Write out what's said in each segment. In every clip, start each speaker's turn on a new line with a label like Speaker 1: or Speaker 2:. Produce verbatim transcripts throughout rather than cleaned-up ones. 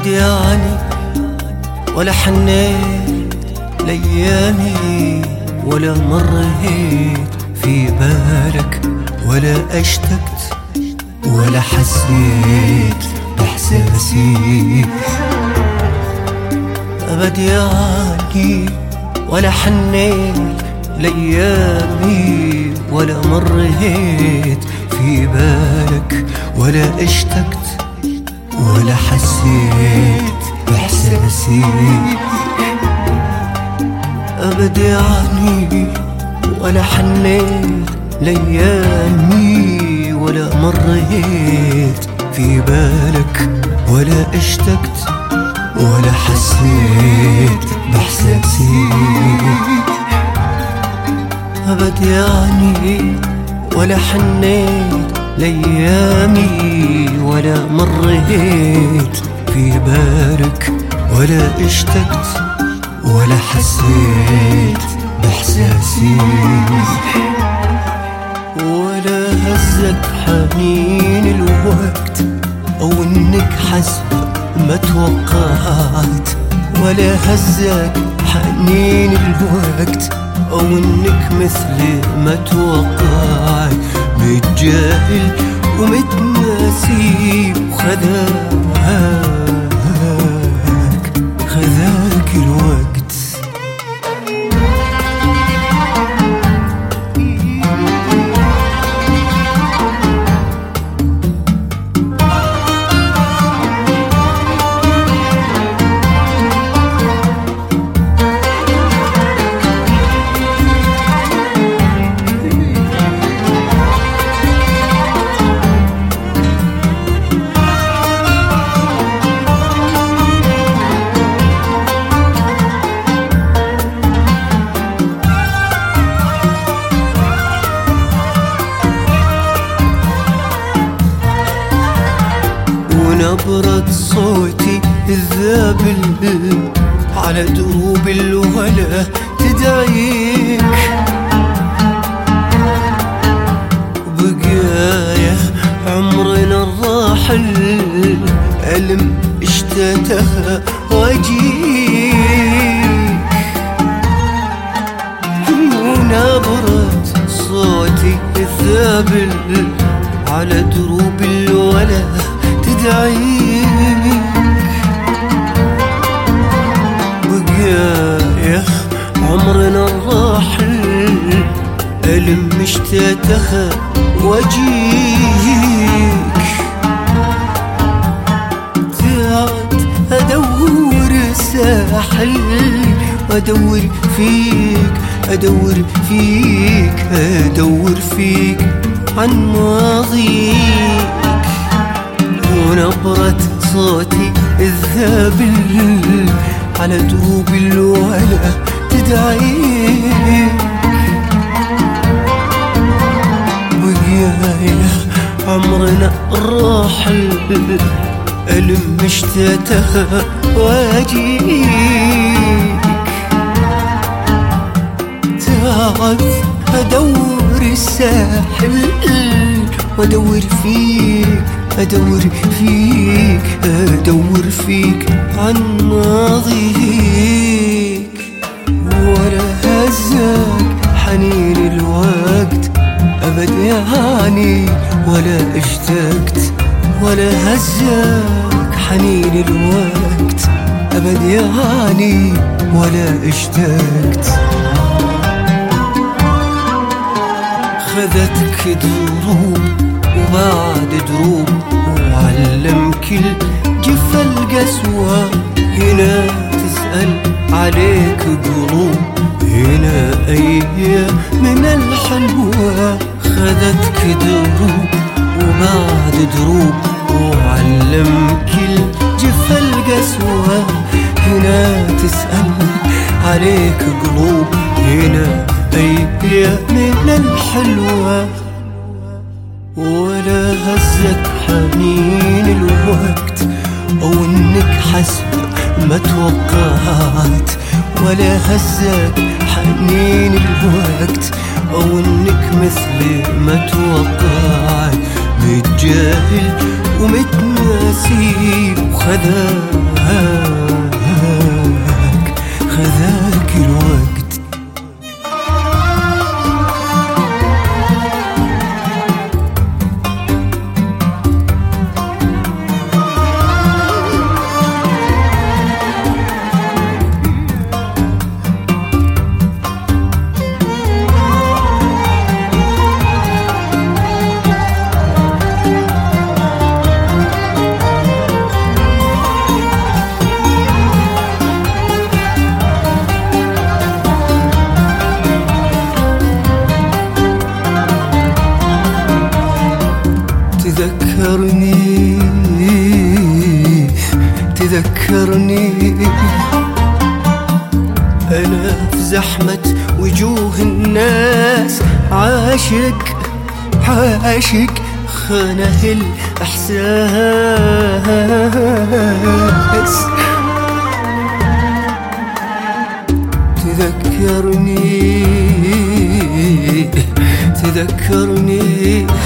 Speaker 1: أبد يعني ولا حنيت لأيامي ولا مريت في بالك ولا اشتقت ولا حسيت بإحساسي. أبد يعني ولا حنيت لأيامي ولا مريت في بالك ولا اشتقت ولا حسيت بإحساسي. أبد يعني ولا حنيت لأيامي ولا مريت في بالك ولا اشتقت ولا حسيت بإحساسي. أبد يعني ولا حنيت لأيامي ولا مريت في بالك ولا اشتقت ولا حسيت بإحساسي. ولا هزك حنين الوقت أو إنك حسب ما توقعت، ولا هزك حنين الوقت أو إنك مثل ما توقعت. متجاهل ومتناسي وخذاك خذاك الوقت. ونبرة صوتي الذابل على دروب الولا تدعيك. بقايا عمرنا الراحل ألم اشتتها واجيك. ونبرة صوتي الذابل على دروب الولا تدعيك. بقايا عمرنا الراحل ألم اشتتها واجيك. تعال أدور ساحل أدور فيك أدور فيك أدور فيك عن ماضيك. ونبرة صوتي الذابل على دروب الولا تدعيك. بقايا عمرنا الراحل ألم اشتتها واجيك. تعال أدور الساحل وأدور فيك أدور فيك أدور فيك عن ماضيك. ولا هزك حنين الوقت أبد يعني ولا اشتقت ولا هزك حنين الوقت أبد يعني ولا اشتقت. خذتك دروب وبعد دروب وعلم كل جفا القسوة. هنا تسأل عليك قلوب هنا أيام من الحلوة. خذتك دروب وبعد دروب وعلم كل جفا القسوة. هنا تسأل عليك قلوب هنا أيام من الحلوة. ولا هزك حنين الوقت أو إنك حسب ما توقعت، ولا هزك حنين الوقت أو إنك مثل ما توقعت. متجاهل ومتناسي وخذاك خذاك الوقت. تذكرني تذكرني أنا في زحمة وجوه الناس، عاشق عاشق خانه الإحساس. تذكرني تذكرني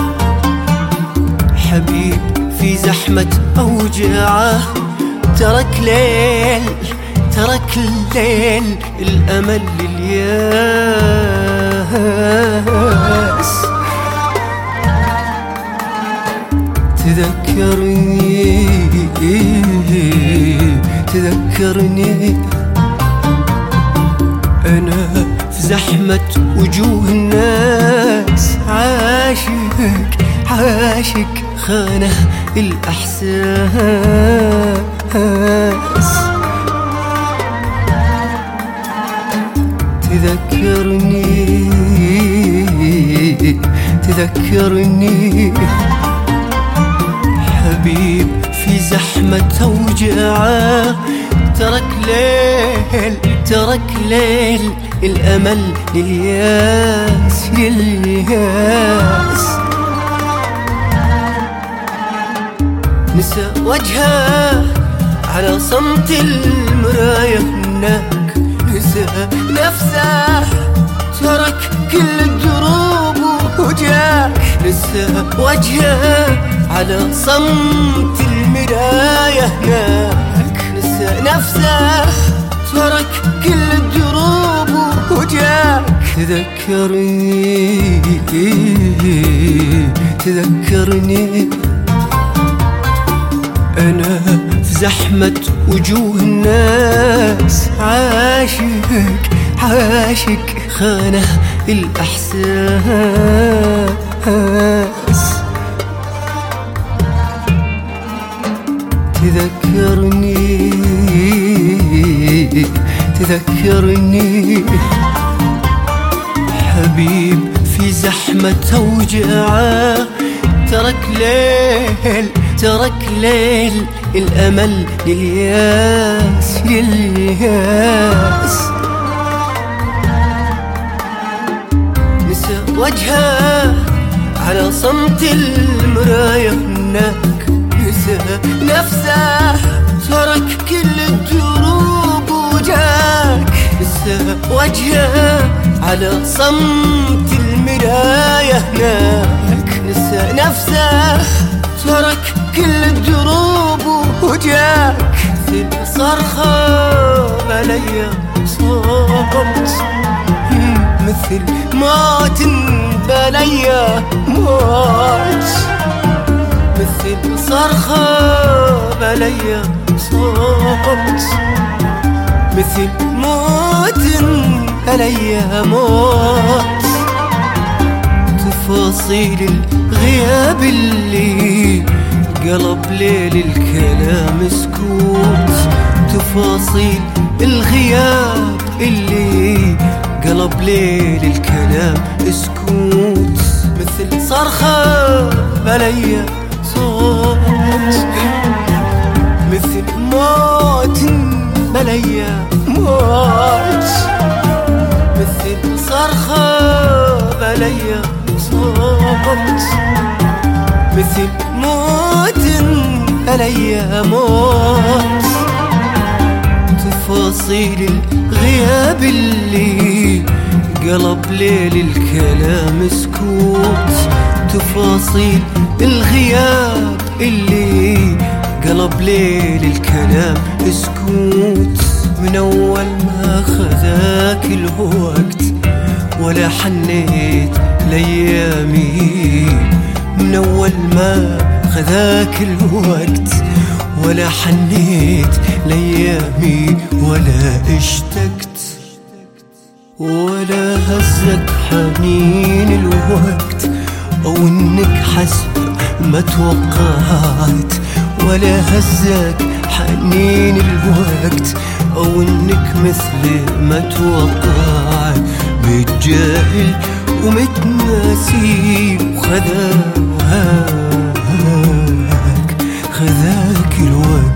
Speaker 1: حبيب في زحمة أوجاعه، ترك ليل ترك الليل الأمل للياس. تذكرني تذكرني أنا في زحمة وجوه الناس، عاشق عاشق خانه الإحساس. تذكرني تذكرني حبيب في زحمة أوجاعه، ترك ليل ترك ليل الأمل للياس للياس. نسى وجهه على صمت المراية هناك، نسى نفسه ترك كل الدروب وجاك. نسى وجهه على صمت المراية هناك، نسى نفسه ترك كل الدروب وجاك. تذكرني تذكرني أنا في زحمة وجوه الناس، عاشق عاشق خانه الإحساس. تذكرني تذكرني حبيب في زحمة أوجاعه، ترك ليل ترك ليل الأمل للياس للياس. نسى وجهه على صمت المراية هناك، نسى نفسه ترك كل الدروب وجاك. نسى وجهه على صمت المراية هناك، نسى نفسه ترك كل الدروب وجاك. مثل صرخة بليا صوت، مثل موت بليا موت. مثل صرخة بليا صوت، مثل موت بليا موت. تفاصيل الغياب اللي قلب ليل الكلام سكوت، تفاصيل الغياب اللي قلب ليل الكلام سكوت. مثل صرخة بليا صوت، مثل موت بليا موت. مثل صرخة بليا صوت، مثل موت بليا موت. تفاصيل الغياب اللي قلب ليل الكلام سكوت، تفاصيل الغياب اللي قلب ليل الكلام سكوت من أول ما خذاك الوقت ولا حنيت لأيامي من أول ما خذاك الوقت ولا حنيت لأيامي ولا اشتقت ولا هزك حنين الوقت أو إنك حسب ما توقعت ولا هزك حنين الوقت أو إنك مثل ما توقعت متجاهل ومتناسي وخذاك خذاك الوقت